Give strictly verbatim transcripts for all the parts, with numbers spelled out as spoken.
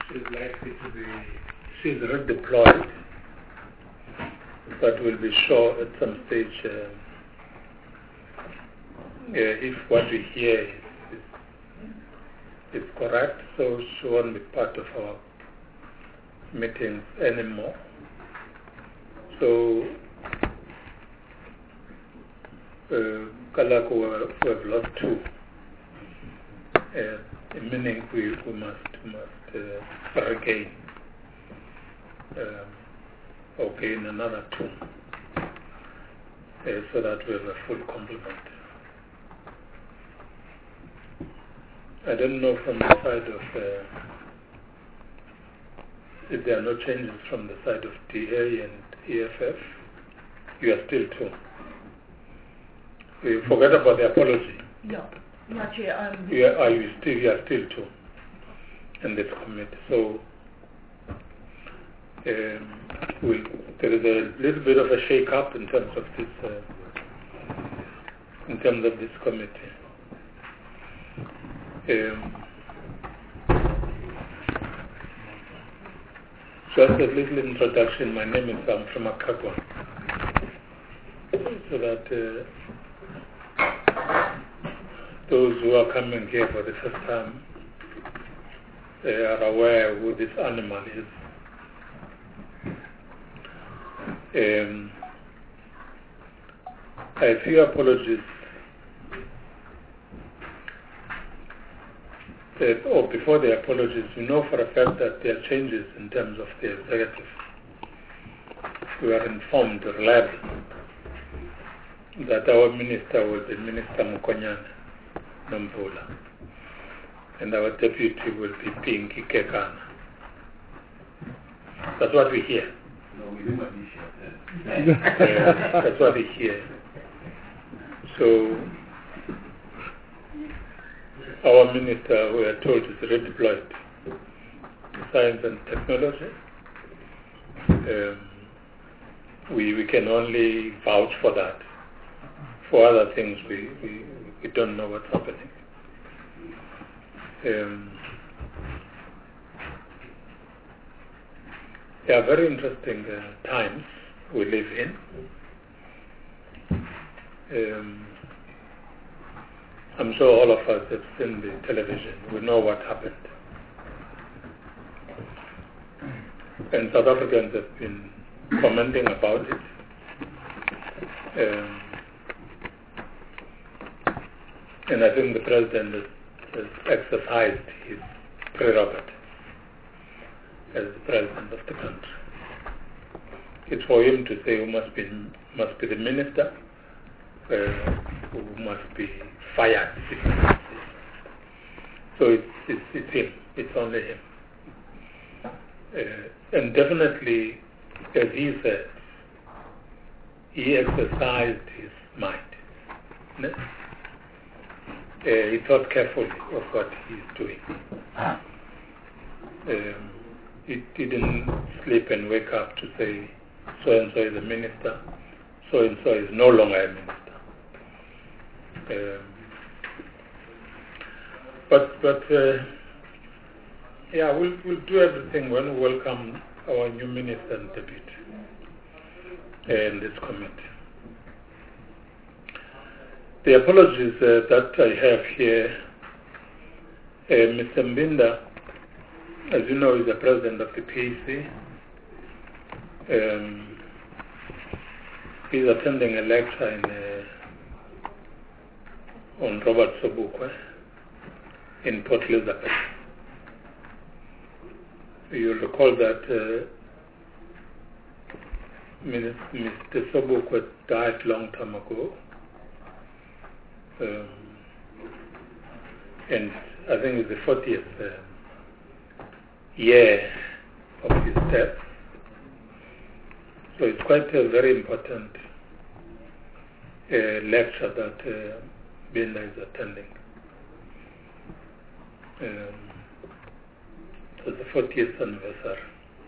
She's likely to be, she's redeployed, but will be sure at some stage uh, uh, if what we hear is, is, is correct, so she won't be part of our meetings anymore. So, uh, Kalako we have lost two, uh, meaning we, we must, must uh, regain um, or gain another two, uh, so that we have a full complement. I don't know from the side of, uh, if there are no changes from the side of D A and E F F, you are still two. You forget about the apology. Yeah, not yet. Um, you are, are you still, you are still two in this committee. So um, we'll, there is a little bit of a shake-up in terms of this, uh, in terms of this committee. Um, just a little introduction. My name is um, from Akagwa, so that uh, those who are coming here for the first time, they are aware who this animal is. Um, I have few apologies. Uh, or before the apologies, we know for a fact that there are changes in terms of the executive. We are informed reliably that our minister will be Minister Mukonyane Nomvula, and our deputy will be Pinky Kekana. That's what we hear. No, we didn't appreciate that. uh, that's what we hear. So, our minister, we are told, is redeployed to science and technology. Um, we, we can only vouch for that. For other things, we, we, we don't know what's happening. Um, they are very interesting uh, times we live in. Um, I'm sure all of us have seen the television. We know what happened. And South Africans have been commenting about it. Um, and I think the president has, has exercised his prerogative as the president of the country. It's for him to say who must be, must be the minister, uh, who must be fired. So it's, it's, it's him, it's only him. Uh, and definitely, as he said, he exercised his mind. No? Uh, he thought carefully of what he's doing. Um, he didn't sleep and wake up to say, so-and-so is a minister, so-and-so is no longer a minister. Um, but but uh, yeah, we'll we'll do everything when we welcome our new minister and deputy in this committee. The apologies uh, that I have here, uh, Mister Mbinda, as you know, is the president of the P A C. Um, he's attending a lecture in. Uh, on Robert Sobukwe in Port Elizabeth. You'll recall that uh, Mister Sobukwe died long time ago, um, and I think it's the fortieth uh, year of his death. So it's quite a very important uh, lecture that uh, Binda is attending. Um, so the fortieth anniversary.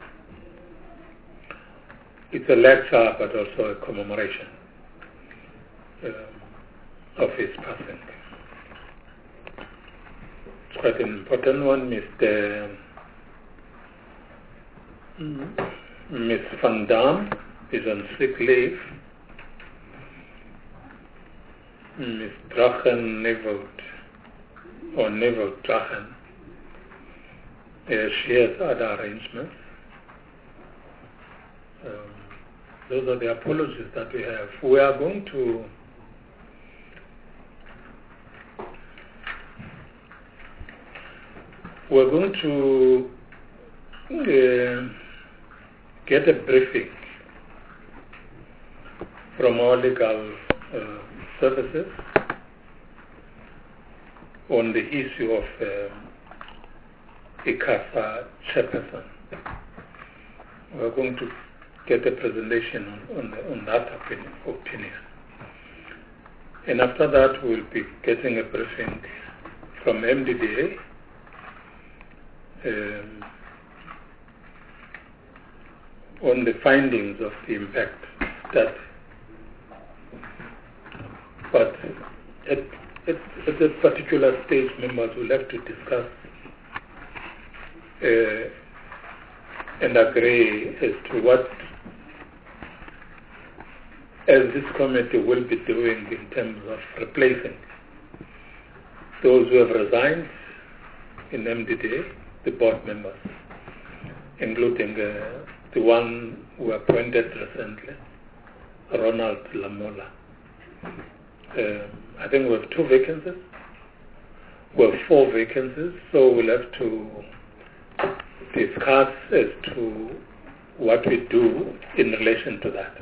It's a lecture but also a commemoration um, of his passing. It's quite an important one. Mister Miz Van Dam is on sick leave. Miz Drachen Nevelt, or Nevelt Drachen, uh, she has other arrangements. Um, those are the apologies that we have. We are going to we're going to uh, get a briefing from our legal uh, services on the issue of uh, ICASA chairperson. We're going to get a presentation on, on, the, on that opinion, opinion. And after that, we'll be getting a briefing from M D D A um, on the findings of the impact study. But at, at, at this particular stage, members will have to discuss uh, and agree as to what as this committee will be doing in terms of replacing those who have resigned in M D D A, the board members, including uh, the one who appointed recently, Ronald Lamola. Um, I think we have two vacancies. We have four vacancies, so we'll have to discuss as to what we do in relation to that.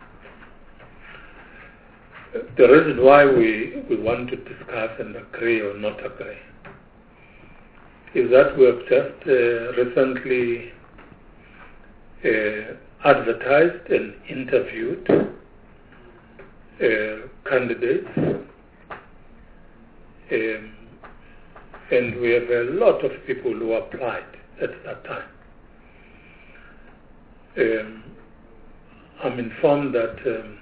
The reason why we, we want to discuss and agree or not agree is that we have just uh, recently uh, advertised and interviewed uh, candidates, um, and we have a lot of people who applied at that time. Um, I'm informed that um,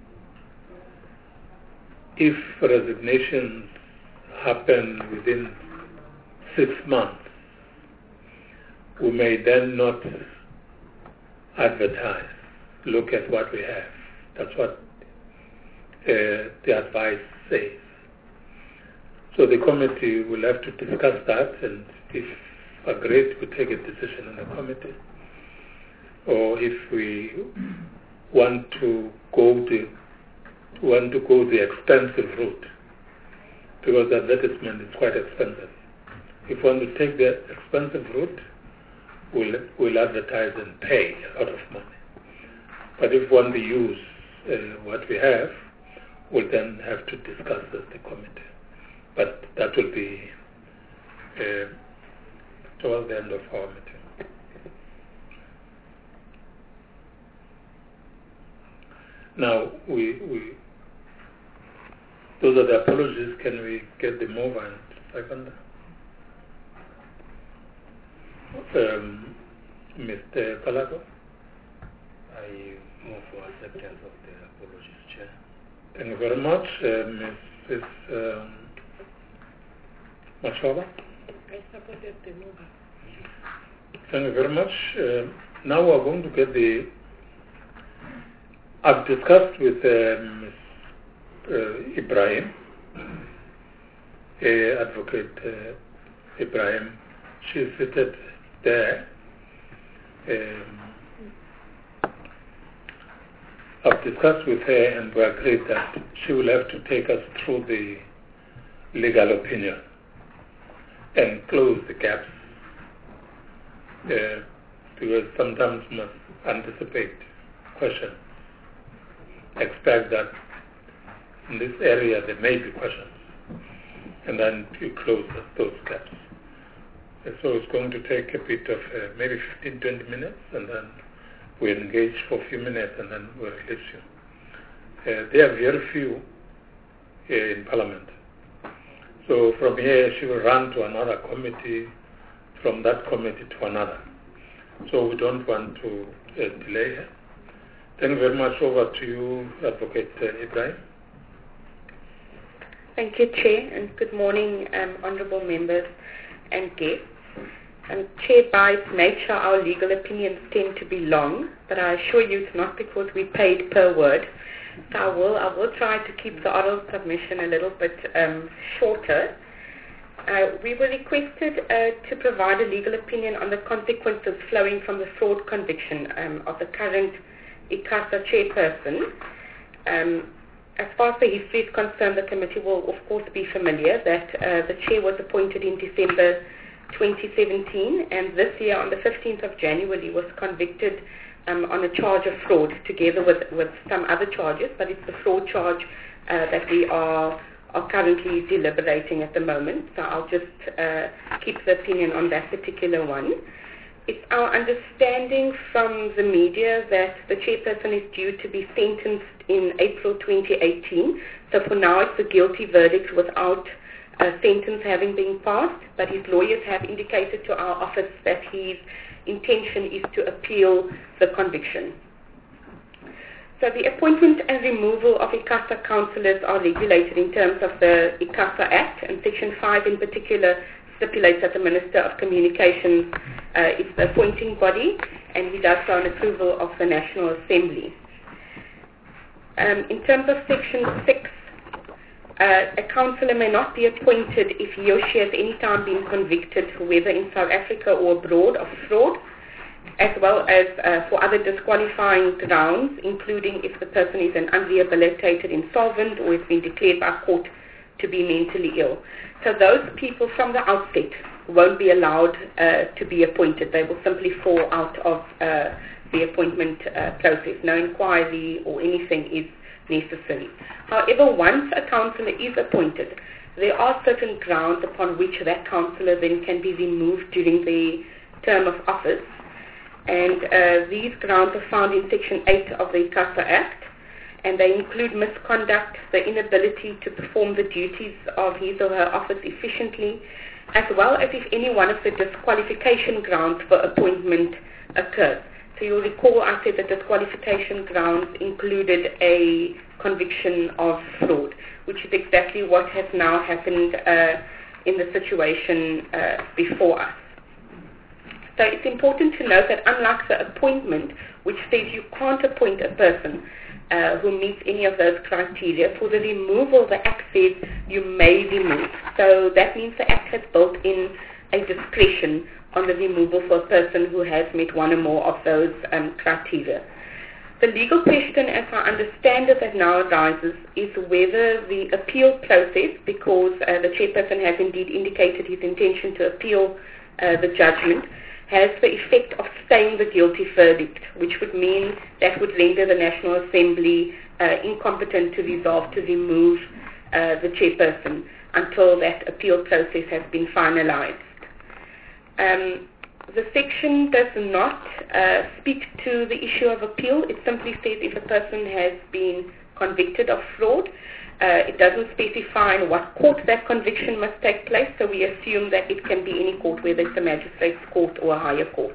if resignations happen within six months, we may then not advertise, look at what we have. That's what uh, the advice says. So the committee will have to discuss that, and if agreed, we take a decision in the committee. Or if we want to go the want to go the expensive route, because the advertisement is quite expensive. If we want to take the expensive route, we'll, we'll advertise and pay a lot of money. But if we want to use uh, what we have, we'll then have to discuss as the committee. But that will be uh, towards the end of our meeting. Now, we, we those are the apologies. Can we get them over and second? Um, Mister Kalago? I move for acceptance of the apologies, Chair. Thank you very much. Uh, Missus Um, Machova? I supported the mover. Thank you very much. Uh, now we're going to get the... I've discussed with uh, Miz Uh, Ibrahim, uh, Advocate uh, Ibrahim. She's seated there. Um, I've discussed with her and we agreed that she will have to take us through the legal opinion and close the gaps, uh, because sometimes we must anticipate questions, expect that in this area there may be questions, and then you close those gaps. And so it's going to take a bit of uh, maybe fifteen, twenty minutes, and then we engage for a few minutes, and then we'll release you. Uh, there are very few uh, in Parliament. So from here she will run to another committee, from that committee to another. So we don't want to uh, delay her. Thank you very much. Over to you, Advocate uh, Ibrahim. Thank you, Chair, and good morning, um, honourable members and guests. Um, Chair Bites made sure our legal opinions tend to be long, but I assure you it's not because we paid per word. So I will, I will try to keep the oral submission a little bit um, shorter. Uh, we were requested uh, to provide a legal opinion on the consequences flowing from the fraud conviction um, of the current ICASA chairperson. Um, as far as the history is concerned, the committee will of course be familiar that uh, the chair was appointed in December twenty seventeen, and this year on the fifteenth of January was convicted um, on a charge of fraud together with, with some other charges, but it's the fraud charge uh, that we are are currently deliberating at the moment, so I'll just uh, keep the opinion on that particular one. It's our understanding from the media that the chairperson is due to be sentenced in April twenty eighteen, so for now it's a guilty verdict without a sentence having been passed, but his lawyers have indicated to our office that his intention is to appeal the conviction. So the appointment and removal of ICASA councillors are regulated in terms of the ICASA Act, and Section five in particular stipulates that the Minister of Communications uh, is the appointing body, and he does so on approval of the National Assembly. Um, in terms of Section six, uh, a councillor may not be appointed if he or she has any time been convicted, whether in South Africa or abroad, of fraud, as well as uh, for other disqualifying grounds, including if the person is an unrehabilitated insolvent or has been declared by court to be mentally ill. So those people from the outset won't be allowed uh, to be appointed. They will simply fall out of uh, the appointment uh, process. No inquiry or anything is necessary. However, once a councillor is appointed, there are certain grounds upon which that councillor then can be removed during the term of office. And uh, these grounds are found in Section eight of the ICASA Act, and they include misconduct, the inability to perform the duties of his or her office efficiently, as well as if any one of the disqualification grounds for appointment occurs. So you'll recall I said that disqualification grounds included a conviction of fraud, which is exactly what has now happened uh, in the situation uh, before us. So it's important to note that unlike the appointment, which says you can't appoint a person uh, who meets any of those criteria, for the removal, the Act says you may remove. So that means the Act has built in a discretion on the removal for a person who has met one or more of those um, criteria. The legal question, as I understand it, that now arises is whether the appeal process, because uh, the chairperson has indeed indicated his intention to appeal uh, the judgment, has the effect of staying the guilty verdict, which would mean that would render the National Assembly uh, incompetent to resolve to remove uh, the chairperson until that appeal process has been finalized. Um, the section does not uh, speak to the issue of appeal. It simply says if a person has been convicted of fraud, Uh, it doesn't specify in what court that conviction must take place, so we assume that it can be any court, whether it's a magistrate's court or a higher court.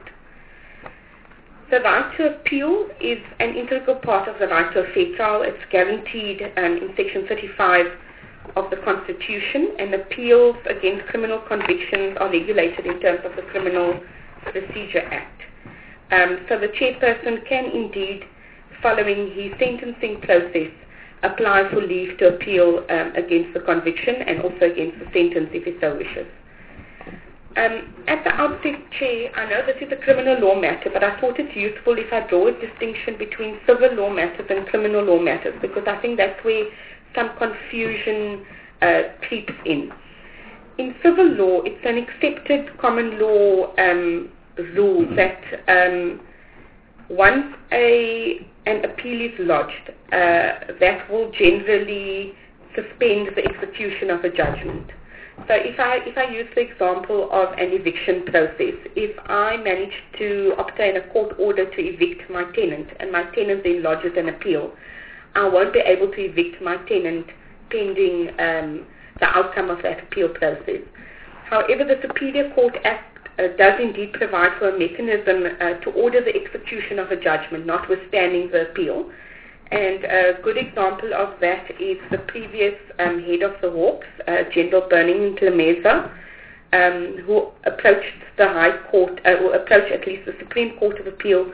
The right to appeal is an integral part of the right to a fair trial. It's guaranteed um, in Section thirty-five of the Constitution, and appeals against criminal convictions are regulated in terms of the Criminal Procedure Act. Um, so the chairperson can indeed, following his sentencing process, apply for leave to appeal um, against the conviction and also against the sentence if he so wishes. Um, at the outset, Chair, I know this is a criminal law matter, but I thought it's useful if I draw a distinction between civil law matters and criminal law matters, because I think that's where some confusion uh, creeps in. In civil law, it's an accepted common law um, rule that um, once a an appeal is lodged, uh, that will generally suspend the execution of a judgment. So if I if I use the example of an eviction process, if I manage to obtain a court order to evict my tenant and my tenant then lodges an appeal, I won't be able to evict my tenant pending um, the outcome of that appeal process. However, the Superior Court Act Uh, does indeed provide for a mechanism uh, to order the execution of a judgment, notwithstanding the appeal. And a good example of that is the previous um, head of the Hawks, uh, General Burning Meza, um, who approached the High Court, uh, or approached at least the Supreme Court of Appeal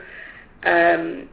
um,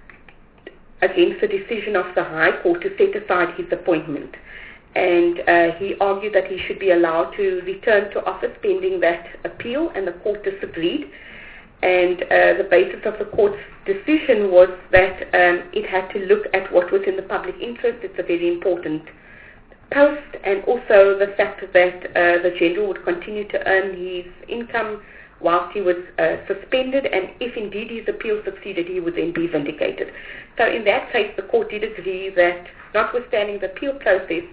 against the decision of the High Court to set aside his appointment. And uh, he argued that he should be allowed to return to office pending that appeal, and the court disagreed. And uh, the basis of the court's decision was that um, it had to look at what was in the public interest. It's a very important post, and also the fact that uh, the general would continue to earn his income whilst he was uh, suspended, and if indeed his appeal succeeded, he would then be vindicated. So in that case, the court did agree that, notwithstanding the appeal process,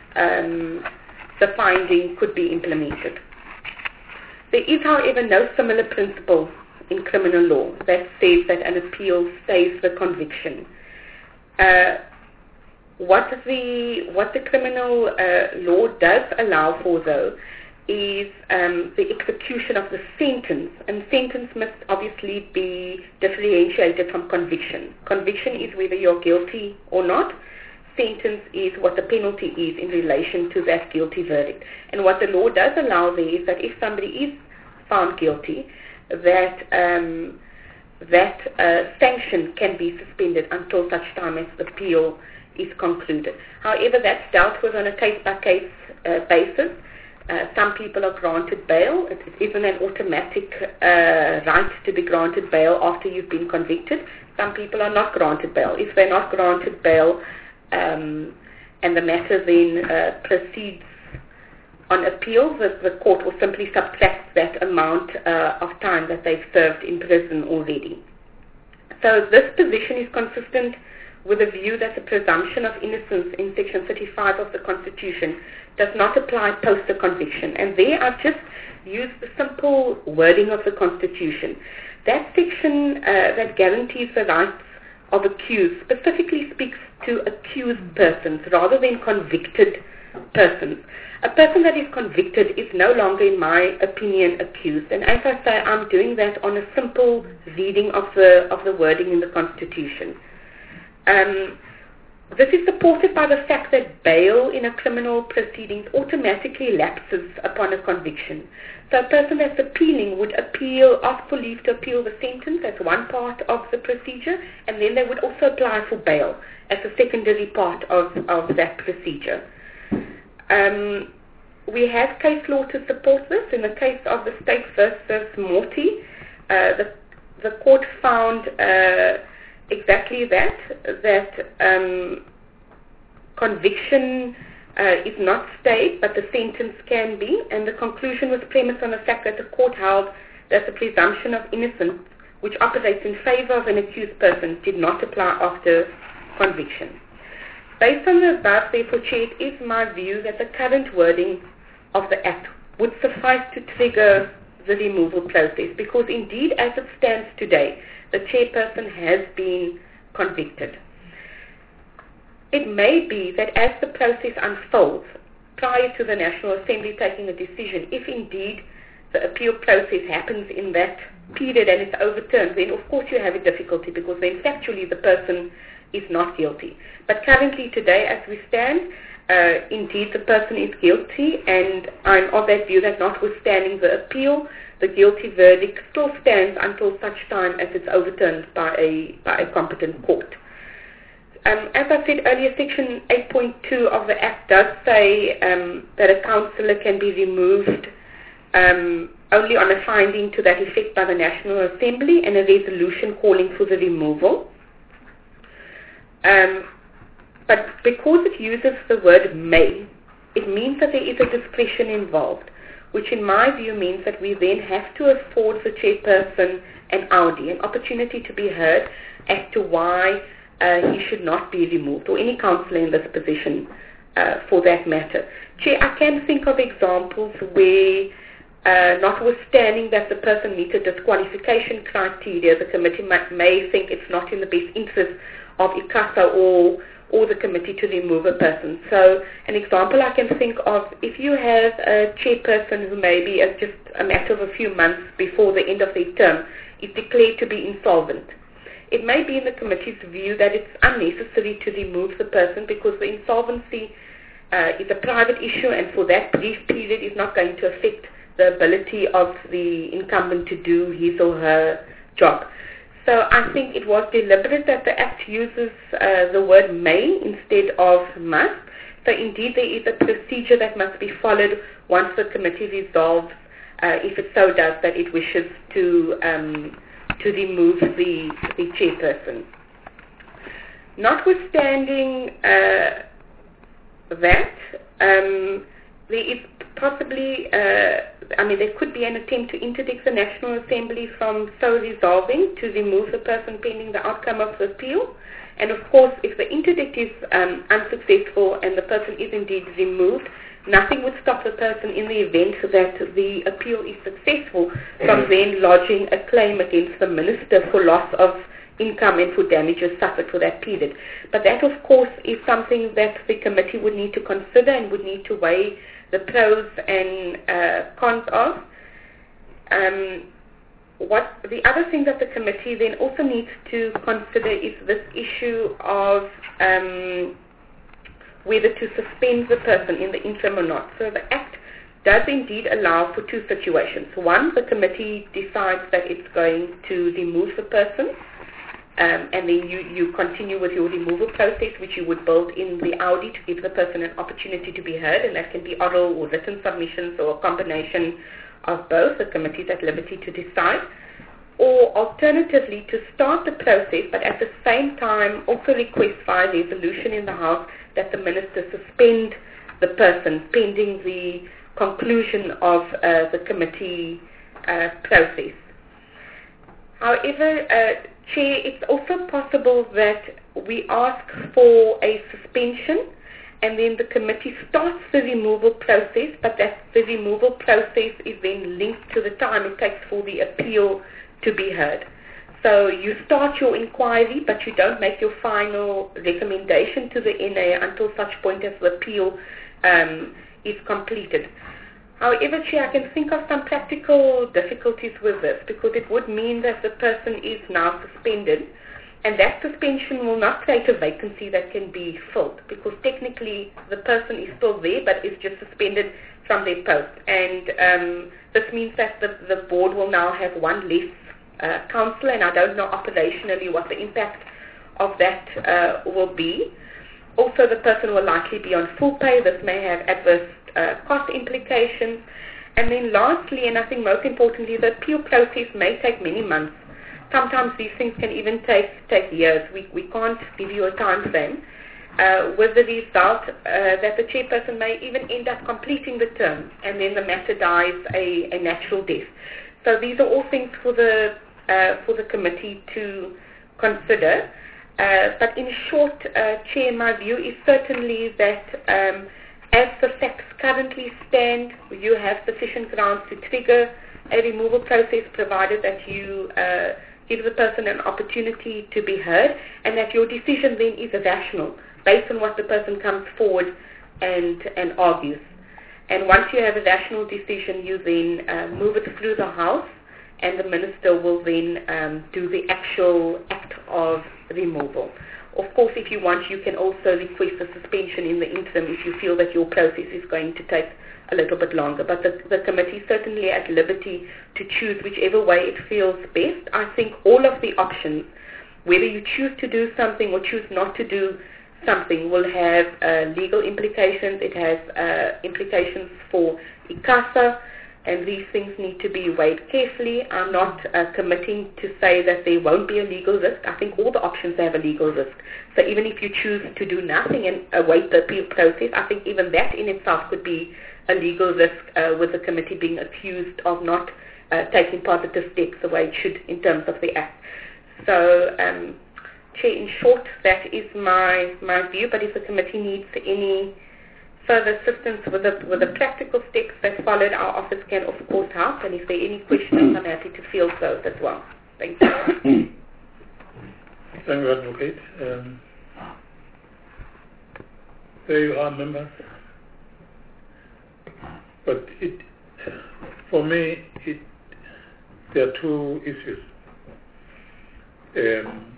um, the finding could be implemented. There is, however, no similar principle in criminal law that says that an appeal stays the conviction. Uh, what the what the criminal uh, law does allow for, though, is um, the execution of the sentence, and sentence must obviously be differentiated from conviction. Conviction is whether you're guilty or not. Sentence is what the penalty is in relation to that guilty verdict. And what the law does allow there is that if somebody is found guilty, that um, that uh, sanction can be suspended until such time as the appeal is concluded. However, that's dealt with on a case-by-case uh, basis. Uh, some people are granted bail. It isn't an automatic uh, right to be granted bail after you've been convicted. Some people are not granted bail. If they're not granted bail, um, and the matter then uh, proceeds on appeal, the, the court will simply subtract that amount uh, of time that they've served in prison already. So this position is consistent with the view that the presumption of innocence in Section thirty-five of the Constitution does not apply post a conviction. And there I've just used the simple wording of the Constitution. That section uh, that guarantees the rights of accused specifically speaks to accused persons rather than convicted persons. A person that is convicted is no longer, in my opinion, accused. And as I say, I'm doing that on a simple reading of the of the wording in the Constitution. Um, this is supported by the fact that bail in a criminal proceedings automatically lapses upon a conviction. So a person that's appealing would appeal, ask for leave to appeal the sentence. That's one part of the procedure, and then they would also apply for bail as a secondary part of, of that procedure. Um, we have case law to support this. In the case of the State versus Morty, uh, the, the court found uh, exactly that, that um, conviction uh, is not stayed, but the sentence can be, and the conclusion was premised on the fact that the court held that the presumption of innocence, which operates in favor of an accused person, did not apply after conviction. Based on the above, therefore, Chair, it is my view that the current wording of the Act would suffice to trigger the removal process, because indeed, as it stands today, the chairperson has been convicted. It may be that as the process unfolds, prior to the National Assembly taking a decision, if indeed the appeal process happens in that period and it's overturned, then of course you have a difficulty, because then factually the person is not guilty. But currently today, as we stand, uh, indeed the person is guilty, and I'm of that view that notwithstanding the appeal, the guilty verdict still stands until such time as it's overturned by a by a competent court. Um, as I said earlier, Section eight point two of the Act does say um, that a councillor can be removed um, only on a finding to that effect by the National Assembly and a resolution calling for the removal. Um, but because it uses the word may, it means that there is a discretion involved, which in my view means that we then have to afford the chairperson an audi, an opportunity to be heard as to why uh, he should not be removed, or any councillor in this position uh, for that matter. Chair, I can think of examples where, uh, notwithstanding that the person meets a disqualification criteria, the committee may, may think it's not in the best interest of ICASA or or the committee to remove a person. So an example I can think of, if you have a chairperson who maybe as just a matter of a few months before the end of their term is declared to be insolvent, it may be in the committee's view that it's unnecessary to remove the person because the insolvency uh, is a private issue, and for that brief period is not going to affect the ability of the incumbent to do his or her job. So I think it was deliberate that the Act uses uh, the word may instead of must. So indeed there is a procedure that must be followed once the committee resolves, uh, if it so does, that it wishes to um, to remove the, the chairperson. Notwithstanding uh, that, um, there is possibly, uh, I mean, there could be an attempt to interdict the National Assembly from so resolving to remove the person pending the outcome of the appeal. And of course, if the interdict is um, unsuccessful and the person is indeed removed, nothing would stop the person in the event that the appeal is successful from then lodging a claim against the minister for loss of income and for damages suffered for that period. But that, of course, is something that the committee would need to consider and would need to weigh the pros and uh, cons of. Um, what the other thing that the committee then also needs to consider is this issue of um, whether to suspend the person in the interim or not. So the Act does indeed allow for two situations. One, the committee decides that it's going to remove the person, um, and then you, you continue with your removal process, which you would build in the Audi to give the person an opportunity to be heard, and that can be oral or written submissions or a combination of both. The committee is at liberty to decide. Or alternatively, to start the process, but at the same time also request via resolution in the House that the minister suspend the person pending the conclusion of uh, the committee uh, process. However, uh, Chair, it's also possible that we ask for a suspension and then the committee starts the removal process, but that the removal process is then linked to the time it takes for the appeal to be heard. So you start your inquiry, but you don't make your final recommendation to the N A until such point as the appeal um, is completed. However, Chair, I can think of some practical difficulties with this, because it would mean that the person is now suspended, and that suspension will not create a vacancy that can be filled, because technically the person is still there, but is just suspended from their post. And um, this means that the, the board will now have one less uh, councillor, and I don't know operationally what the impact of that uh, will be. Also, the person will likely be on full pay. This may have adverse uh, cost implications. And then lastly, and I think most importantly, the appeal process may take many months. Sometimes these things can even take, take years. We, we can't give you a time frame. Uh, with the result uh, that the chairperson may even end up completing the term, and then the matter dies a, a natural death. So these are all things for the uh, for the committee to consider. Uh, but in short, uh, Chair, my view is certainly that um, as the facts currently stand, you have sufficient grounds to trigger a removal process, provided that you uh, give the person an opportunity to be heard, and that your decision then is rational, based on what the person comes forward and, and argues. And once you have a rational decision, you then uh, move it through the House, and the minister will then um, do the actual act of removal. Of course, if you want, you can also request a suspension in the interim if you feel that your process is going to take a little bit longer. But the, the committee is certainly at liberty to choose whichever way it feels best. I think all of the options, whether you choose to do something or choose not to do something, will have uh, legal implications. It has uh, implications for ICASA, and these things need to be weighed carefully. I'm not uh, committing to say that there won't be a legal risk. I think all the options have a legal risk. So even if you choose to do nothing and await the appeal process, I think even that in itself could be a legal risk, uh, with the committee being accused of not uh, taking positive steps the way it should in terms of the Act. So, um, Chair, in short, that is my, my view, but if the committee needs any further assistance with the, with the practical steps that followed, our office can of course help, and if there are any questions, I'm happy to field those as well. Thank you. Thank you, Advocate. Um, there you are, members. But it, for me, it, there are two issues. Um,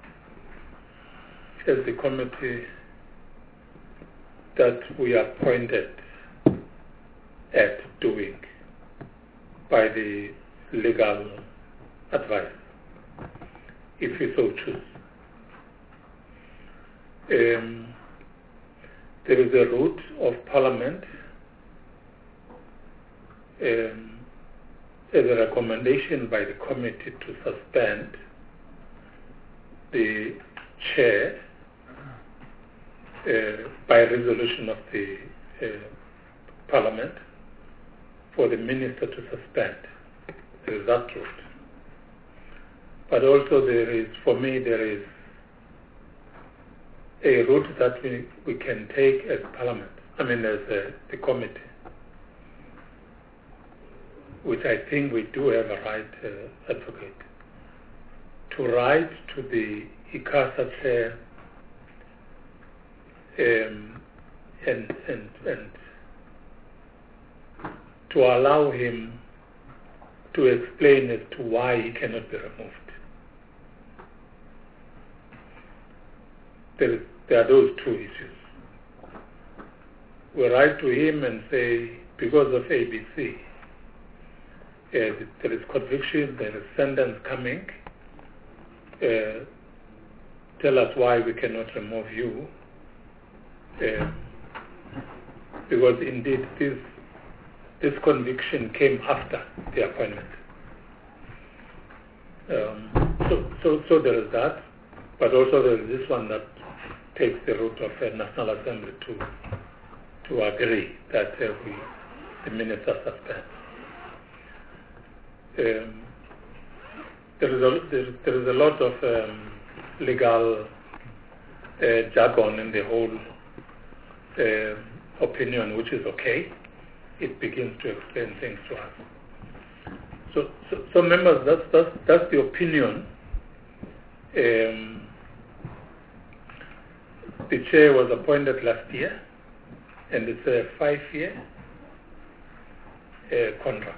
as the committee that we are appointed at doing, by the legal advice, if you so choose. Um, there is a route of Parliament um, as a recommendation by the committee to suspend the chair uh, by resolution of the uh, Parliament for the minister to suspend. There is that route. But also there is, for me, there is a route that we, we can take as Parliament, I mean as uh, the committee, which I think we do have a right uh, advocate, to write to the ICASA chair um, and, and, and to allow him to explain as to why he cannot be removed. There, is, there are those two issues. We write to him and say, because of A B C, uh, there is conviction, there is sentence coming, uh, tell us why we cannot remove you, uh, because indeed this this conviction came after the appointment. Um, so, so, so there is that, but also there is this one that takes the route of a National Assembly to to agree that uh, we, the minister suspends. Um, there is a there, there is a lot of um, legal uh, jargon in the whole uh, opinion, which is okay. It begins to explain things to us. So, so, so members, that's that's that's the opinion. Um, the chair was appointed last year, and it's a five-year uh, contract.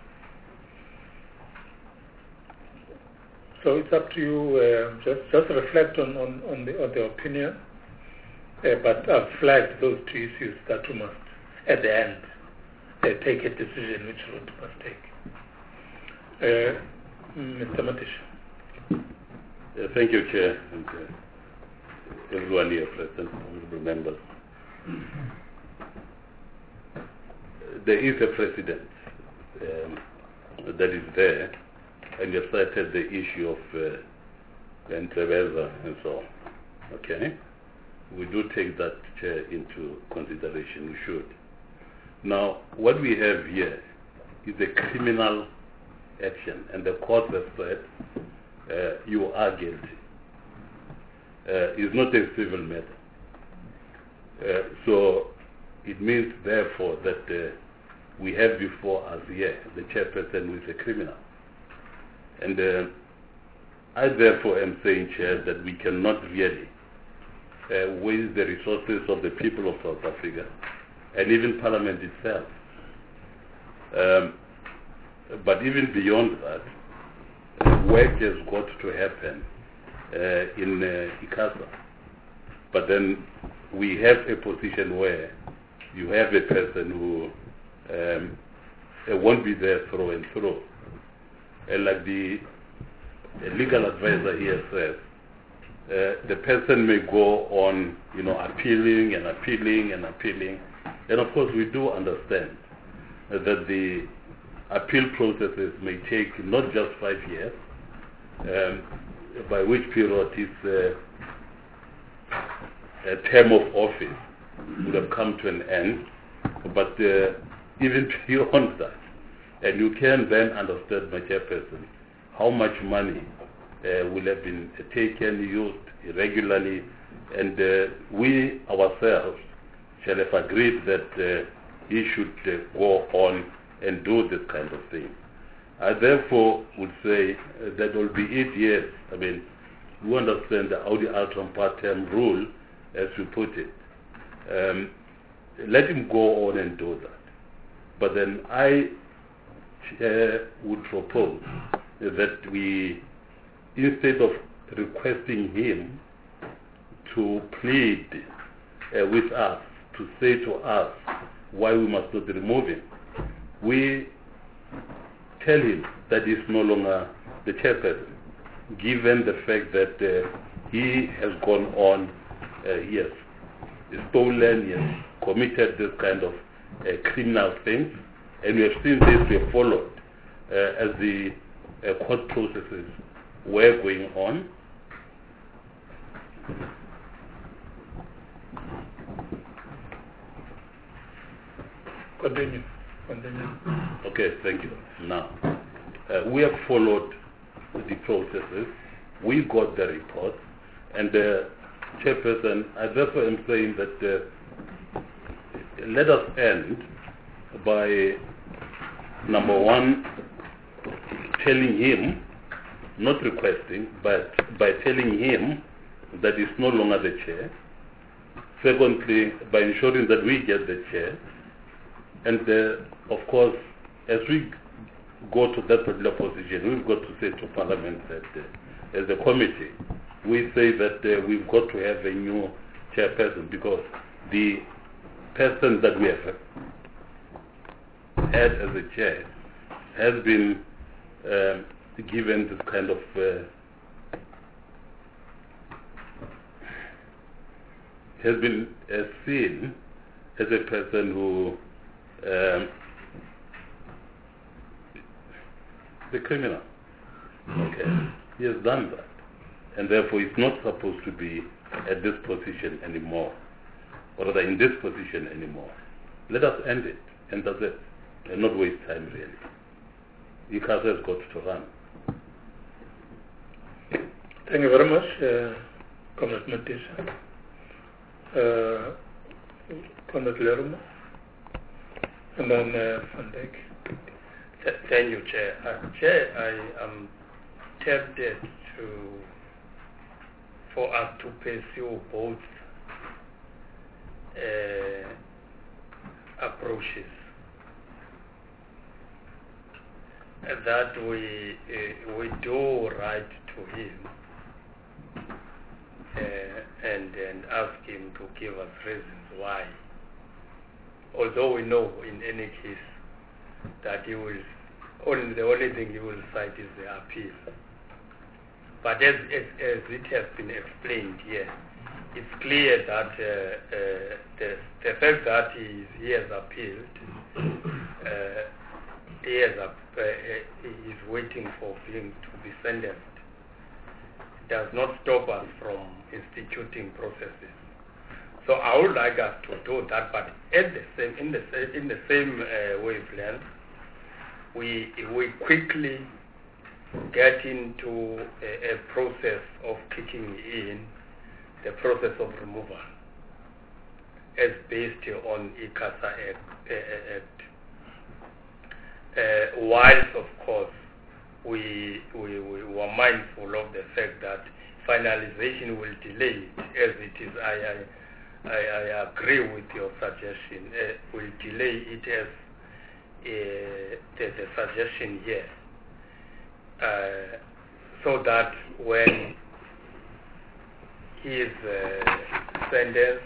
So it's up to you. Uh, just just reflect on, on, on the on the opinion, uh, but I've flagged those two issues that we must, at the end, uh, take a decision which route we must take. Uh, Mister Matish. Uh, thank you, Chair, and uh, everyone here present, honorable members. There is a precedent um, that is there, and you cited the issue of uh, Entreveza and so on. Okay? We do take that chair into consideration, we should. Now, what we have here is a criminal action, and the court has said uh, you are guilty. Uh, it's not a civil matter. Uh, so it means, therefore, that uh, we have before us here the chairperson who is a criminal. And uh, I, therefore, am saying, Chair, that we cannot really uh, waste the resources of the people of South Africa and even Parliament itself. Um, but even beyond that, uh, work has got to happen uh, in uh, ICASA. But then we have a position where you have a person who um, uh, won't be there through and through. And like the uh, legal advisor here says, uh, the person may go on, you know, appealing and appealing and appealing. And of course we do understand uh, that the appeal processes may take not just five years, um, by which period his uh, a term of office would have come to an end, but uh, even beyond that, and you can then understand, my chairperson, how much money uh, will have been uh, taken, used irregularly, and uh, we ourselves shall have agreed that uh, he should uh, go on and do this kind of thing. I therefore would say uh, that will be it, yes. I mean, we understand the Audi Altram part-time rule, as we put it. Um, let him go on and do that. But then I uh, would propose that we, instead of requesting him to plead uh, with us, to say to us why we must not remove him, we tell him that he's no longer the chairperson, given the fact that uh, he has gone on, uh, he has stolen, he has committed this kind of uh, criminal things, and we have seen this, we have followed uh, as the uh, court processes were going on. Continue. Continue. Okay, thank you. Now, uh, we have followed the processes. We got the report, and the uh, chairperson, I therefore am saying that uh, let us end by, number one, telling him, not requesting, but by telling him that he's no longer the chair. Secondly, by ensuring that we get the chair. And uh, of course, as we go to that particular position, we've got to say to Parliament that uh, as a committee, we say that uh, we've got to have a new chairperson, because the person that we have had as a chair has been um, given this kind of uh, has been uh, seen as a person who um, the criminal. Okay, he has done that, and therefore he's not supposed to be at this position anymore, or rather in this position anymore. Let us end it, and that's it, and not waste time really. ICASA has got to run. Thank you very much, uh, Comrade Matisha. Uh, Comrade Lerumo, and then uh, Van Dijk. Th- thank you, Chair. Uh, Chair, I am tempted to for us to pursue both uh, approaches. Uh, that we uh, we do write to him uh, and and ask him to give us reasons why. Although we know in any case that he will only the only thing he will cite is the appeal. But as, as, as it has been explained here, it's clear that uh, uh, the, the fact that he, he has appealed, uh, he has uh, he is waiting for him to be sentenced, does not stop us from instituting processes. So I would like us to do that, but at the same, in the in the same uh, wavelength, we we quickly get into a, a process of kicking in the process of removal as based on ICASA Act. Uh, whilst, of course, we, we, we were mindful of the fact that finalization will delay it, as it is, I, I, I, I agree with your suggestion, uh, will delay it as uh, the, the suggestion here. Uh, so that when he is uh, sentenced,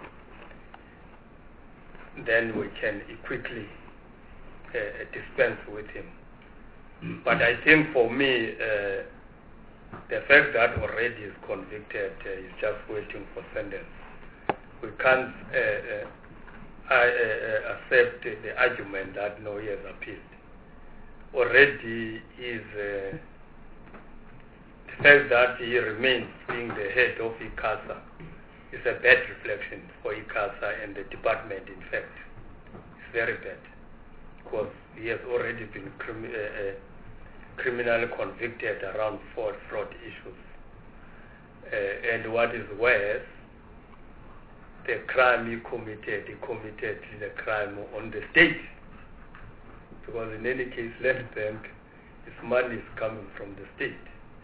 then we can quickly uh, dispense with him. Mm-hmm. But I think for me, uh, the fact that already is convicted uh, is just waiting for sentence. We can't uh, uh, I, uh, accept the argument that no, he has appealed. Already is uh, the fact that he remains being the head of ICASA is a bad reflection for ICASA and the department. In fact, it's very bad, because he has already been crimi- uh, uh, criminally convicted around fraud, fraud issues. Uh, and what is worse, the crime he committed, he committed the crime on the state. Because in any case, Land Bank, its money is coming from the state.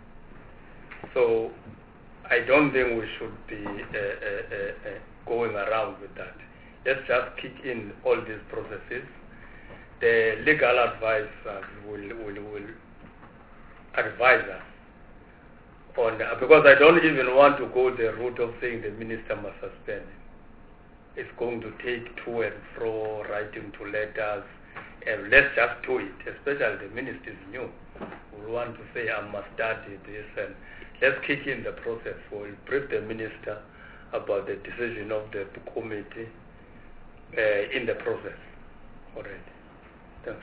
So I don't think we should be uh, uh, uh, going around with that. Let's just kick in all these processes. The legal advisors will, will, will advise us on, uh, because I don't even want to go the route of saying the minister must suspend him. It's going to take to and fro, writing to letters, and let's just do it, especially the minister is new, will want to say, I must study this, and let's kick in the process. We'll brief the minister about the decision of the committee uh, in the process already. Thanks.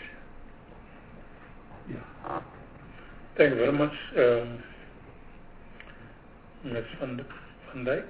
Yeah. Thank you very much, um, Miz Van, Van Dijk.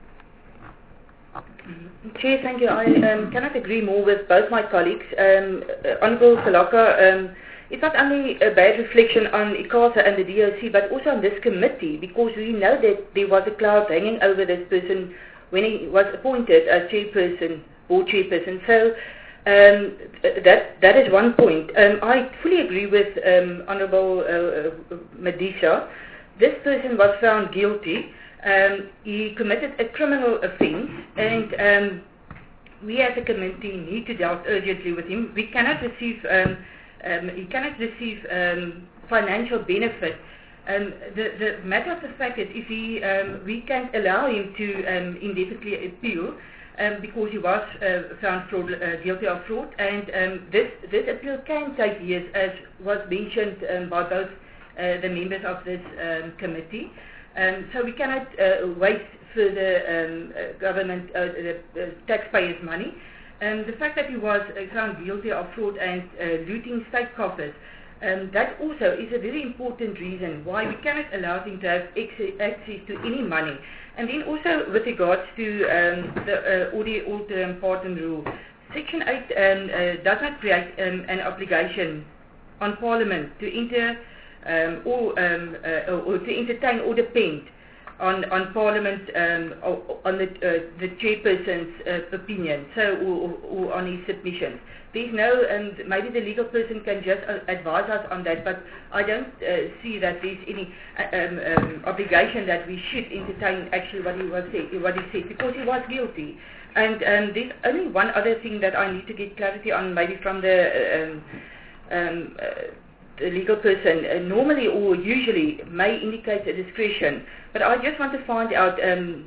Chair, thank you. I um, cannot agree more with both my colleagues. Um, uh, Honourable Salaka, um, it's not only a bad reflection on ICASA and the D O C, but also on this committee, because we know that there was a cloud hanging over this person when he was appointed as chairperson, board chairperson. So um, that that is one point. Um, I fully agree with um, Honourable uh, uh, Medisa. This person was found guilty. Um, he committed a criminal offence, and um, we as a committee need to deal urgently with him. We cannot receive, um, um, he cannot receive um, financial benefit. Um, the, the matter of the fact is, if he, um, we can't allow him to um, indefinitely appeal um, because he was uh, found fraud, uh, guilty of fraud, and um, this this appeal can take years, as was mentioned um, by both uh, the members of this um, committee. Um, so we cannot uh, waste further um, uh, government, uh, uh, uh, taxpayers' money. Um, the fact that he was uh, found guilty of fraud and uh, looting state coffers, um, that also is a very important reason why we cannot allow him to have access to any money. And then also with regards to um, the uh, Order All-Term Pardon Rule, Section eight um, uh, does not create um, an obligation on Parliament to enter Um, or, um, uh, or to entertain or depend on, on Parliament, um, or, on the, uh, the chairperson's uh, opinion, so or, or on his submissions. There's no, and maybe the legal person can just uh, advise us on that, but I don't uh, see that there's any uh, um, um, obligation that we should entertain actually what he was say, what he said, because he was guilty. And um, there's only one other thing that I need to get clarity on, maybe from the um, um, uh, the legal person uh, normally or usually may indicate a discretion, but I just want to find out um,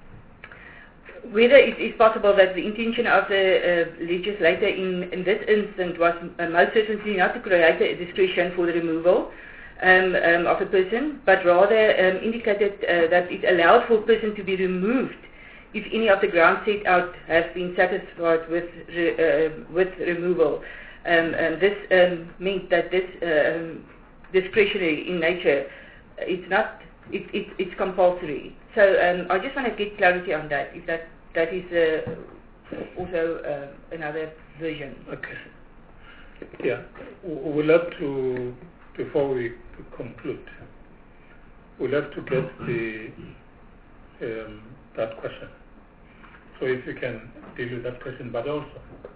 whether it is possible that the intention of the uh, legislator in, in this instance was uh, most certainly not to create a discretion for the removal um, um, of a person, but rather um, indicated uh, that it allowed for a person to be removed if any of the grounds set out have been satisfied with, re, uh, with removal. Um, and this um, means that this um, discretionary in nature, it's not, it, it, it's compulsory. So um, I just want to get clarity on that, if that, that is uh, also uh, another version. Okay. Yeah, we'll have to, before we conclude, we'll have to get the um, that question. So if you can deal with that question, but also,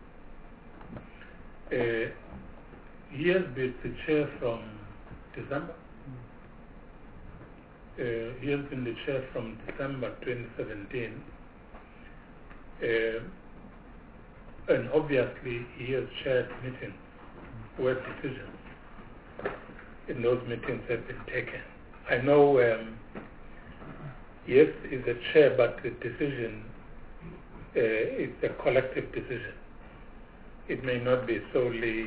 Uh, he has been the chair from December. Uh, he has been the chair from December twenty seventeen. Uh, and obviously he has chaired meetings where decisions in those meetings have been taken. I know, um, yes, he's a chair, but the decision uh, is a collective decision. It may not be solely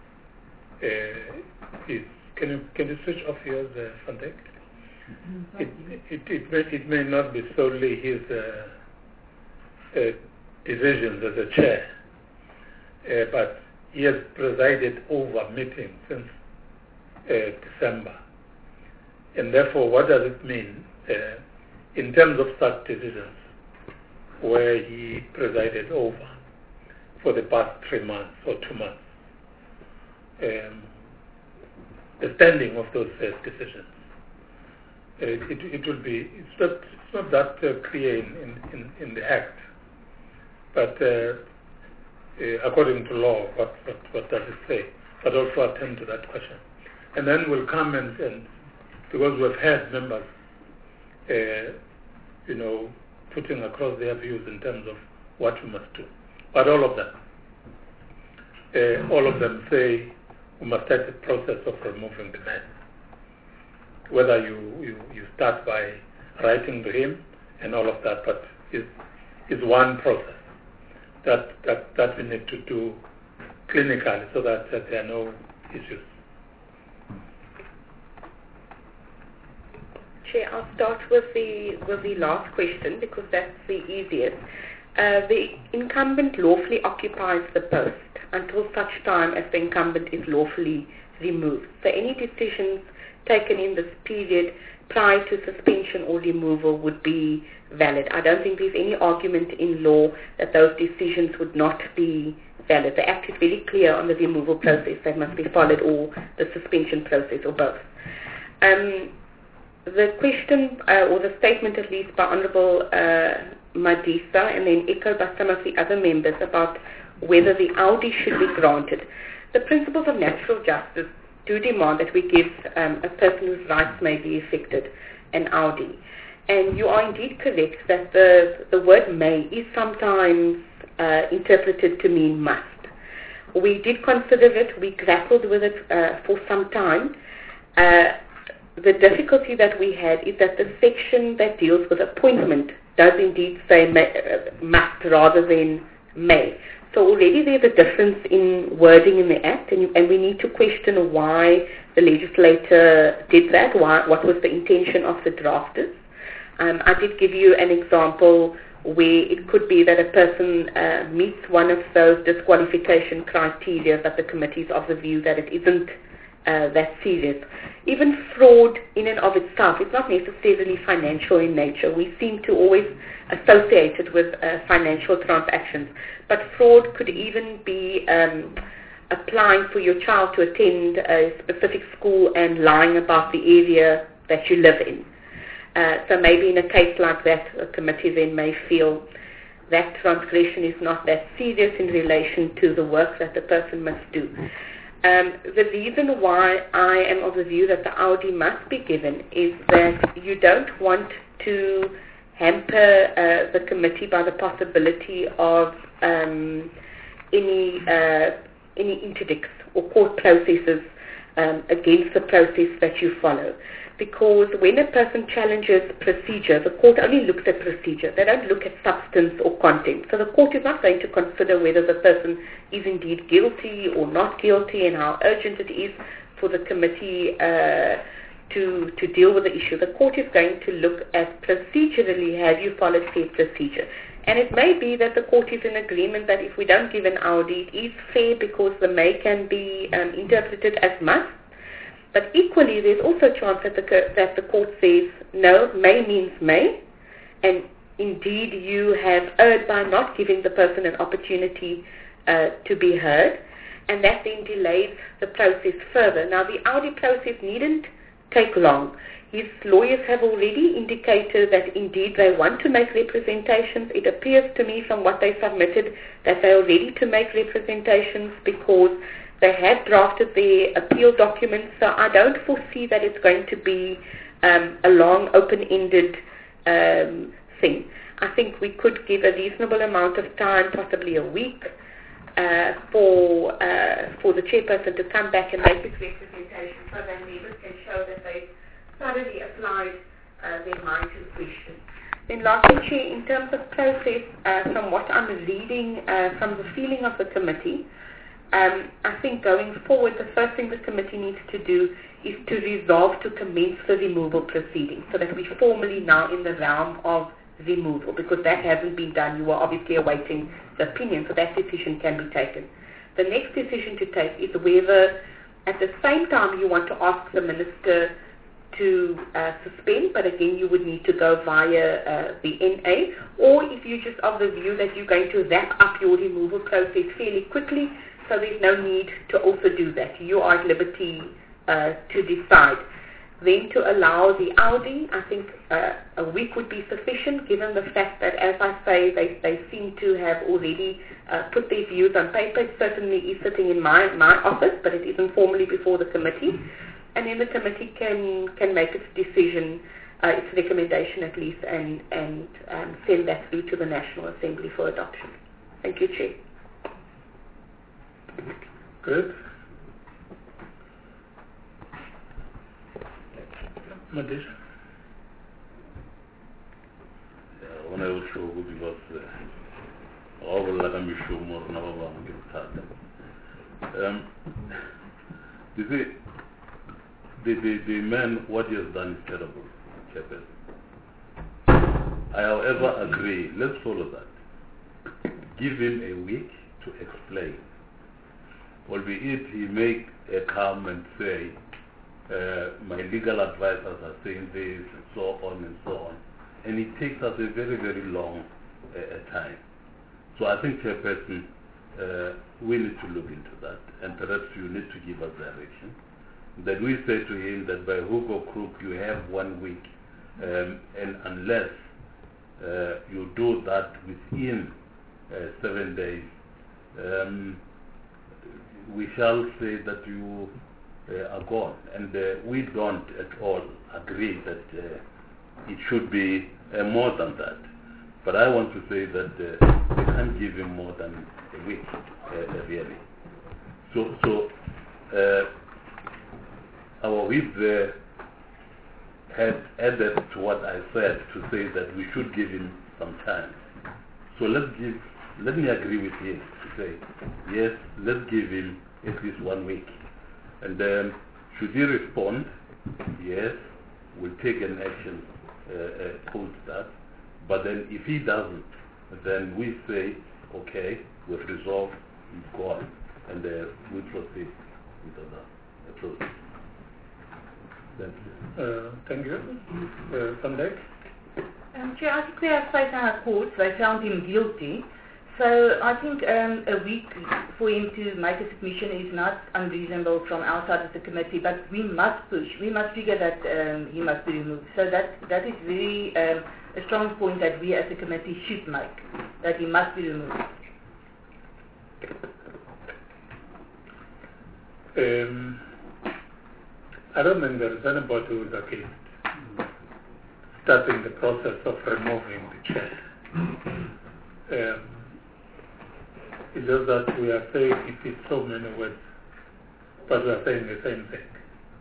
uh, his. Can you can you switch off yours, uh, Van Dijk? It it it may, it may not be solely his uh, uh, decisions as a chair, uh, but he has presided over meetings since uh, December, and therefore, what does it mean uh, in terms of such decisions where he presided over for the past three months or two months? Um, the standing of those uh, decisions. Uh, it, it will be, it's not, it's not that uh, clear in, in, in the Act, but uh, uh, according to law, what, what, what does it say? But also attend to that question. And then we'll come and, and because we've had members, uh, you know, putting across their views in terms of what we must do. But all of them, uh, all of them say we must start the process of removing the man. Whether you, you, you start by writing to him and all of that, but it's, it's one process that, that, that we need to do clinically so that, that there are no issues. Chair, I'll start with the with the last question because that's the easiest. Uh, the incumbent lawfully occupies the post until such time as the incumbent is lawfully removed. So any decisions taken in this period prior to suspension or removal would be valid. I don't think there's any argument in law that those decisions would not be valid. The Act is very clear on the removal process that must be followed, or the suspension process, or both. Um, the question, uh, or the statement at least by Honourable uh, Madisa, and then echoed by some of the other members about whether the Audi should be granted. The principles of natural justice do demand that we give um, a person whose rights may be affected an Audi. And you are indeed correct that the, the word may is sometimes uh, interpreted to mean must. We did consider it, we grappled with it uh, for some time. Uh, the difficulty that we had is that the section that deals with appointment does indeed say may, uh, must rather than may. So already there's a difference in wording in the Act, and, you, and we need to question why the legislator did that, why, what was the intention of the drafters. Um, I did give you an example where it could be that a person uh, meets one of those disqualification criteria, but the committee is of the view that it isn't uh, that serious. Even fraud in and of itself is not necessarily financial in nature. We seem to always associate it with uh, financial transactions, but fraud could even be um, applying for your child to attend a specific school and lying about the area that you live in. Uh, so maybe in a case like that, a committee then may feel that transgression is not that serious in relation to the work that the person must do. Um, the reason why I am of the view that the Audi must be given is that you don't want to hamper uh, the committee by the possibility of um, any uh, any interdicts or court processes um, against the process that you follow. Because when a person challenges procedure, the court only looks at procedure. They don't look at substance or content. So the court is not going to consider whether the person is indeed guilty or not guilty and how urgent it is for the committee uh, to, to deal with the issue. The court is going to look at procedurally, have you followed said procedure? And it may be that the court is in agreement that if we don't give an Audi, it is fair because the may can be um, interpreted as must. But equally, there's also a chance that the, that the court says, no, may means may, and indeed you have erred by not giving the person an opportunity uh, to be heard, and that then delays the process further. Now, the Audi process needn't take long. His lawyers have already indicated that indeed they want to make representations. It appears to me from what they submitted that they are ready to make representations because they have drafted their appeal documents, so I don't foresee that it's going to be um, a long, open-ended um, thing. I think we could give a reasonable amount of time, possibly a week, uh, for uh, for the chairperson to come back and make his representation so that members can show that they've thoroughly applied uh, their mind to the question. Then lastly, Chair, in terms of process, uh, from what I'm reading uh, from the feeling of the committee, Um, I think going forward, the first thing the committee needs to do is to resolve to commence the removal proceedings so that we're formally now in the realm of removal, because that hasn't been done. You are obviously awaiting the opinion, so that decision can be taken. The next decision to take is whether at the same time you want to ask the minister to uh, suspend, but again you would need to go via uh, the N A, or if you're just of the view that you're going to wrap up your removal process fairly quickly, so there's no need to also do that. You are at liberty uh, to decide. Then to allow the Audi, I think uh, a week would be sufficient, given the fact that, as I say, they, they seem to have already uh, put their views on paper. It certainly is sitting in my, my office, but it isn't formally before the committee. And then the committee can, can make its decision, uh, its recommendation at least, and, and um, send that through to the National Assembly for adoption. Thank you, Chair. Good. Madisha. Yeah, when I was sure because all the Laga Mishu more Nava Um, you see, the, the, the man, what he has done is terrible, Chairperson. I, however, agree. Let's follow that. Give him a week to explain. Albeit he may uh, come and say, uh, my legal advisors are saying this, and so on and so on. And it takes us a very, very long uh, time. So I think, Chairperson, uh, we need to look into that. And perhaps you need to give us direction. That we say to him that by hook or crook you have one week. Um, and unless uh, you do that within uh, seven days, um, we shall say that you uh, are gone. And uh, we don't at all agree that uh, it should be uh, more than that. But I want to say that uh, we can't give him more than a week, uh, really. So, so uh, our whip there had added to what I said to say that we should give him some time. So let's give, let me agree with him to say, yes, let's give him at least one week. And then, should he respond, yes, we'll take an action uh, uh, post that. But then if he doesn't, then we say, okay, we've resolved, he's gone, and uh, we proceed with the process. Uh, thank you. Uh, Van Dijk? Um, Chair, I think we have faced our courts. They found him guilty. So I think um, a week for him to make a submission is not unreasonable from our side of the committee, but we must push. We must figure that um, he must be removed. So that, that is very um, a strong point that we as a committee should make, that he must be removed. Um, I don't think there is anybody who is against starting the process of removing the chair. Um, it's just that we are saying it in so many words, but we are saying the same thing.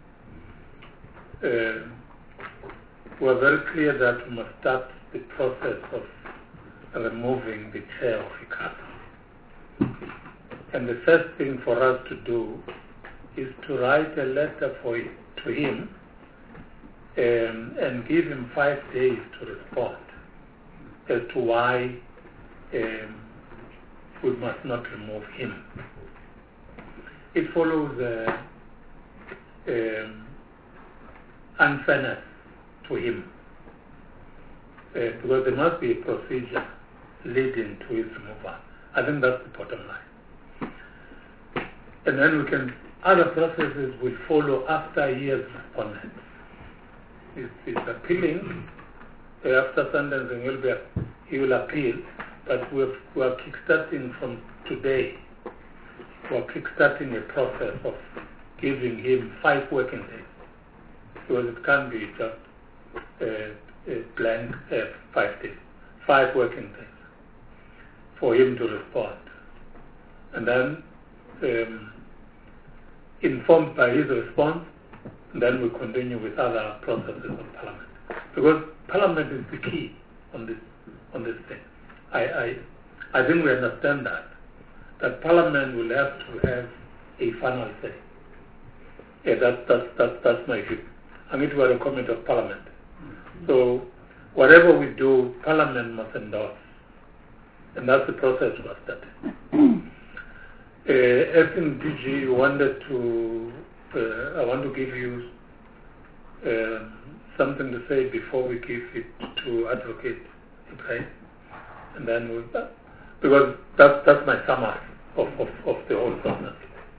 Uh, we are very clear that we must start the process of removing the chair of ICASA. And the first thing for us to do is to write a letter for it, to him um, and give him five days to respond as to why um, we must not remove him. It follows uh, um, unfairness to him uh, because there must be a procedure leading to his removal. I think that's the bottom line. And then we can, other processes will follow after he has responded. It's, it's appealing. After sentencing, he'll be, he will appeal, but we're, we're kickstarting from today. We're kickstarting a process of giving him five working days, because it can't be just uh, a blank uh, five days, five working days for him to respond. And then um, informed by his response, then we continue with other processes of Parliament. Because Parliament is the key on this on this thing. I, I I think we understand that. That Parliament will have to have a final say. Yeah, that's that's that's that's my view. I'm going to a comment of Parliament. So whatever we do, Parliament must endorse. And that's the process we are starting. Uh, Acting D G wanted to, uh, I want to give you uh, something to say before we give it to Advocate Ibrahim. And then we'll, uh, because that's, that's my summary of, of, of the whole process.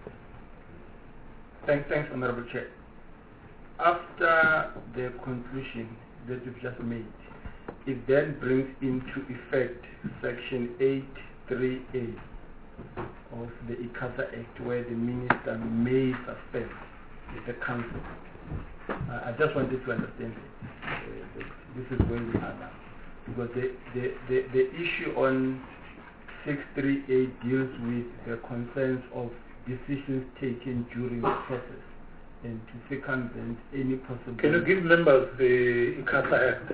Thanks, thanks, Honorable Chair. After the conclusion that you've just made, it then brings into effect Section eight three A of the ICASA Act, where the minister may suspend the council. Uh, I just wanted to understand that, uh, that this is where we are now. Because the, the, the, the issue on six three eight deals with the concerns of decisions taken during the process and to circumvent any possible... Can you give members the ICASA Act?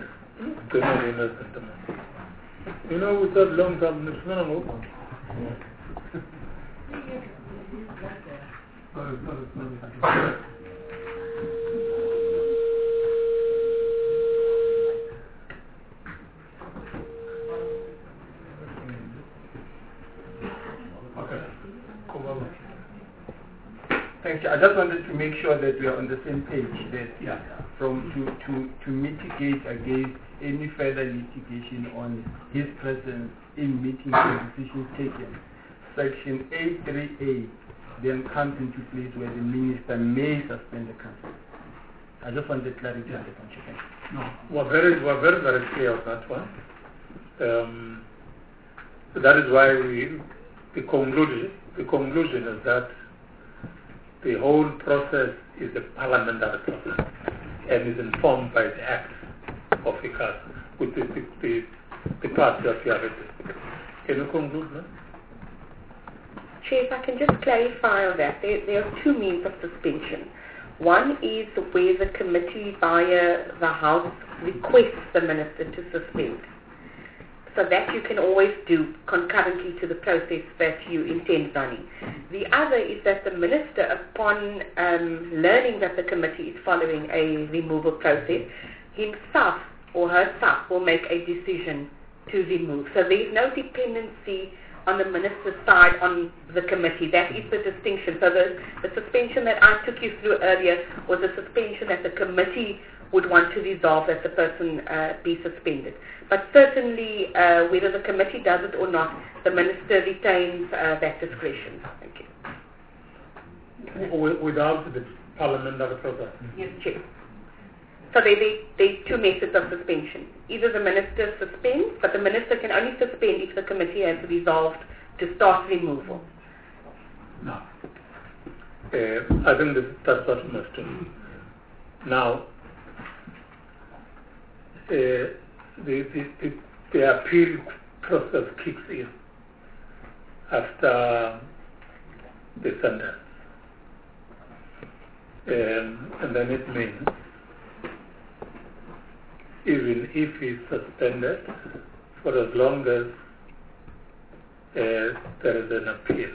You know, we thought long time, Thank you. I just wanted to make sure that we are on the same page. That Yeah. from to, to, to mitigate against any further litigation on his presence in meetings and decisions taken, Section eight three A then comes into place where the minister may suspend the council. I just wanted clarity on the point. Thank you. No, we're very, we're very, very clear on that one. Um, so that is why we, the conclusion, the conclusion is that the whole process is a parliamentary process and is informed by the Act of ICASA, which is the, the, the part that you have read. Can you conclude now? Chair, if I can just clarify on that, there, there are two means of suspension. One is where the committee via the House requests the minister to suspend. So that you can always do concurrently to the process that you intend running. The other is that the minister, upon um, learning that the committee is following a removal process, himself or herself will make a decision to remove. So there is no dependency on the minister's side on the committee. That is the distinction. So the, the suspension that I took you through earlier was a suspension that the committee would want to resolve that the person uh, be suspended. But certainly, uh, whether the committee does it or not, the minister retains uh, that discretion. Thank you. W- without the parliamentary process? Yes, Chair. So there are there two methods of suspension. Either the minister suspends, but the minister can only suspend if the committee has resolved to start removal. No. Uh, I think this, that's what we must do. Now, uh, the, the, the, the appeal process kicks in after the sentence. Um, and then it means even if he's suspended for as long as uh, there is an appeal.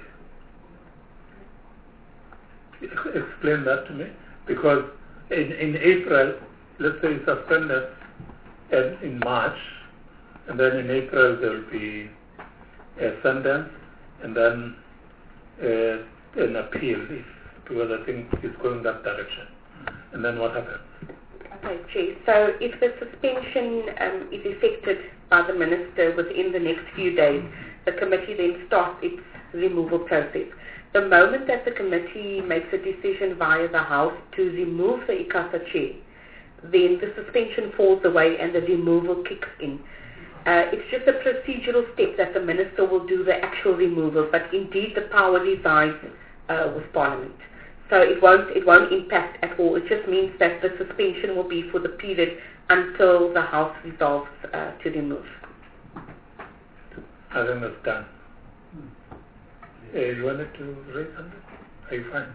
Explain that to me, because in, in April, let's say he's suspended in, in March, and then in April there will be a sentence, and then uh, an appeal, if, because I think it's going that direction. And then what happens? Okay, Chair. So if the suspension um, is effected by the minister within the next few days, the committee then starts its removal process. The moment that the committee makes a decision via the House to remove the ICASA chair, then the suspension falls away and the removal kicks in. Uh, it's just a procedural step that the minister will do the actual removal, but indeed the power resides uh, with Parliament. So it won't it won't impact at all. It just means that the suspension will be for the period until the House resolves uh, to remove. I think that's done. Uh, you wanted to raise something? Are you fine?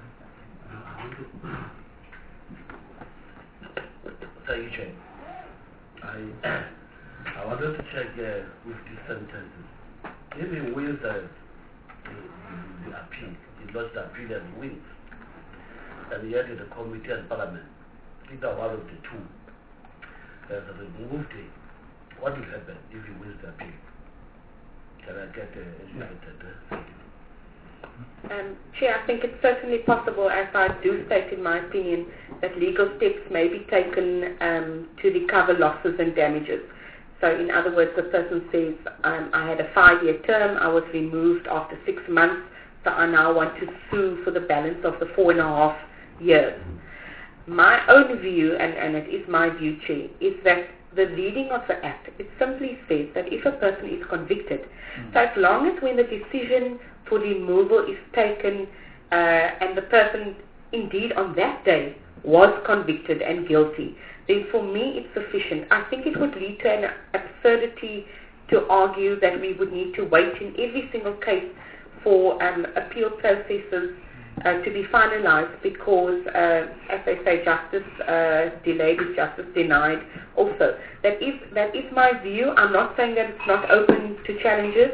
Thank you, Chair. I, I wanted to check uh, with these sentences. Even with the, the, the appeal, he lodged the appeal and wins. And yet in the committee and parliament, either one of the two has removed him. What will happen if he wins the appeal? Can I get uh, educated? Uh, thank you. Um, Chair, I think it's certainly possible, as I do state in my opinion, that legal steps may be taken um, to recover losses and damages. So in other words, the person says, um, I had a five-year term, I was removed after six months, so I now want to sue for the balance of the four and a half years. My own view, and, and it is my view, Chair, is that the reading of the Act, it simply says that if a person is convicted, mm. so as long as when the decision for removal is taken uh, and the person indeed on that day was convicted and guilty, then for me it's sufficient. I think it would lead to an absurdity to argue that we would need to wait in every single case for um, appeal processes uh, to be finalized because, uh, as they say, justice uh, delayed is justice denied also. That is, that is my view. I'm not saying that it's not open to challenges,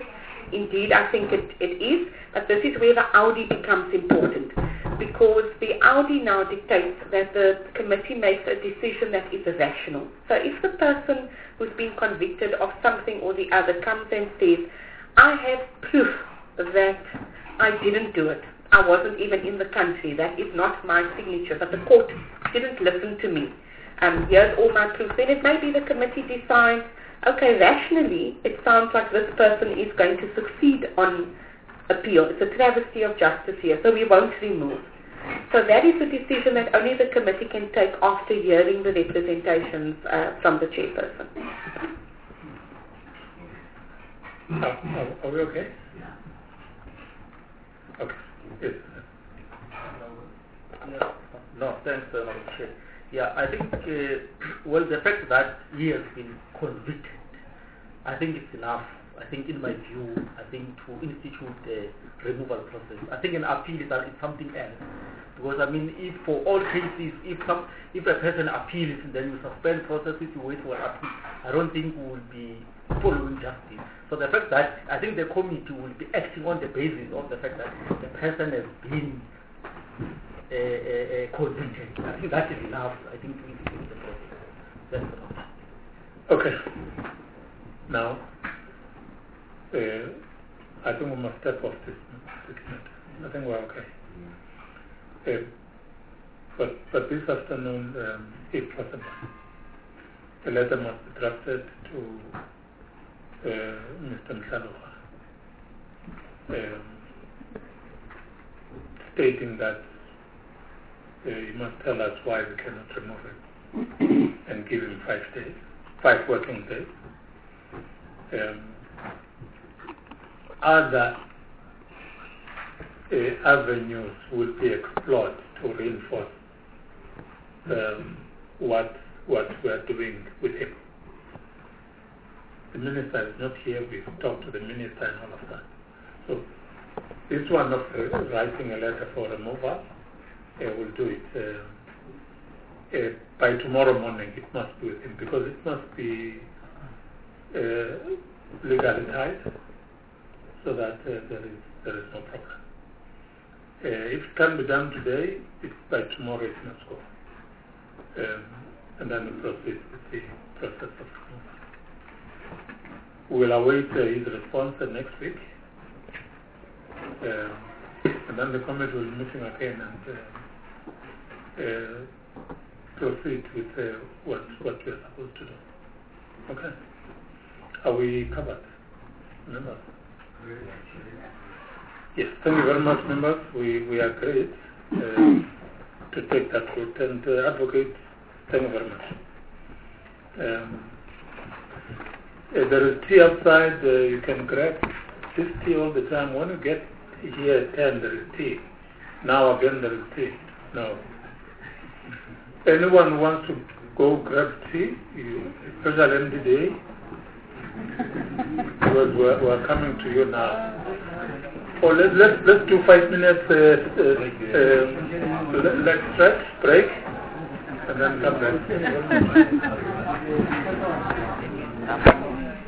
indeed I think it, it is, but this is where the Audi becomes important, because the Audi now dictates that the committee makes a decision that is rational. So if the person who's been convicted of something or the other comes and says, I have proof that I didn't do it, I wasn't even in the country, that is not my signature, but the court didn't listen to me, um, here's all my proof, then it may be the committee decides, okay, rationally, it sounds like this person is going to succeed on appeal. It's a travesty of justice here, so we won't remove. So that is a decision that only the committee can take after hearing the representations uh, from the chairperson. Are, are, are we okay? Okay. Yes. Yeah. No, thanks, uh, Madam Chair. Yeah, I think, uh, well, the fact that he has been convicted, I think it's enough. I think, in my view, I think to institute the removal process. I think an appeal is, that it's something else. Because, I mean, if for all cases, if some, if a person appeals and then you suspend processes, you wait for an appeal, I don't think we will be following justice. So the fact that, I think the committee will be acting on the basis of the fact that the person has been uh, uh, convicted. I think that is enough, I think, to institute the process. That's enough. Okay. Now, uh, I think we must step off this document. I think we're okay. Uh, but, but this afternoon, um, if possible, a letter must be drafted to uh, Mister Mhlaloha, um, stating that uh, he must tell us why we cannot remove him and give him five days, five working days. Um, other uh, avenues will be explored to reinforce um, what what we are doing with him. The minister is not here. We've talked to the minister and all of that. So this one of uh, writing a letter for removal, uh, we'll do it uh, uh, by tomorrow morning. It must be with him because it must be uh, legally tied, so that uh, there is there is no problem. Uh, if it can be done today, it, by tomorrow it must go. Um, and then we proceed with the process of removal. We will await uh, his response uh, next week. Um, and then the committee will be meeting again and uh, uh, proceed with uh, what, what we are supposed to do. Okay? Are we covered? Members? Yes, thank you very much, members. We, we agreed uh, to take that route and uh, advocate. Thank you very much. Um, uh, there is tea outside. Uh, you can grab this tea all the time. When you get here at ten, there is tea. Now again, there is tea. No. Anyone who wants to go grab tea, you, especially M D D A, because we're, we're coming to you now. Or let's, let's, let's do five minutes, uh, uh, uh, let, let's stretch, break, and then come back.